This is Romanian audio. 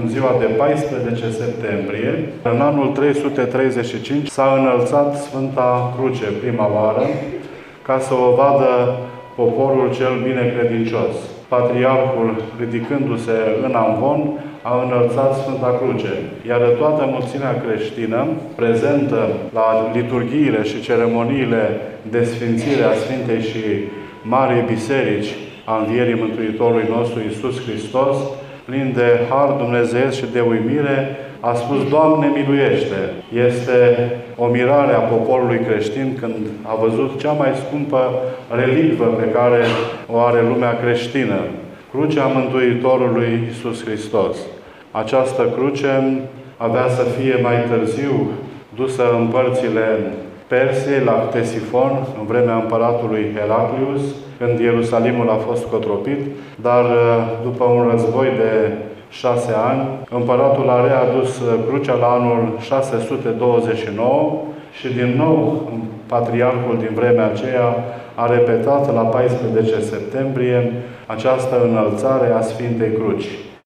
în ziua de 14 septembrie, în anul 335, s-a înălțat Sfânta Cruce prima oară, ca să o vadă poporul cel binecredincios. Patriarhul, ridicându-se în amvon, a înălțat Sfânta Cruce, iar toată mulțimea creștină, prezentă la liturghiile și ceremoniile de sfințire a Sfintei și Marii Biserici a Învierii Mântuitorului nostru Iisus Hristos, plin de har dumnezeiesc și de uimire, a spus: Doamne, miluiește! Este o mirare a poporului creștin când a văzut cea mai scumpă relicvă pe care o are lumea creștină, Crucea Mântuitorului Iisus Hristos. Această cruce avea să fie mai târziu dusă în părțile Persiei, la Ctesifon, în vremea împăratului Heraclius, când Ierusalimul a fost cotropit, dar după un război de 6 ani, împăratul a readus crucea la anul 629 și din nou patriarhul din vremea aceea a repetat la 14 septembrie această înălțare a Sfintei Cruci.